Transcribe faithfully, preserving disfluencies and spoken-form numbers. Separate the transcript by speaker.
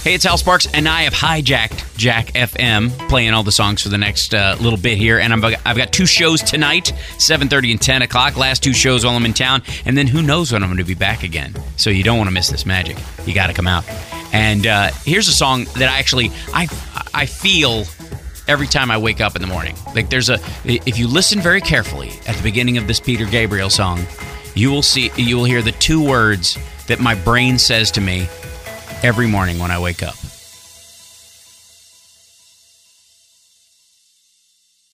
Speaker 1: Hey, it's Al Sparks, and I have hijacked Jack F M, playing all the songs for the next uh, little bit here. And I'm, I've got two shows tonight, seven thirty and ten o'clock. Last two shows while I'm in town. And then who knows when I'm going to be back again. So you don't want to miss this magic. You got to come out. And uh, here's a song that I actually, I, I feel every time I wake up in the morning. Like there's a, if you listen very carefully at the beginning of this Peter Gabriel song, you will see, you will hear the two words that my brain says to me every morning when I wake up.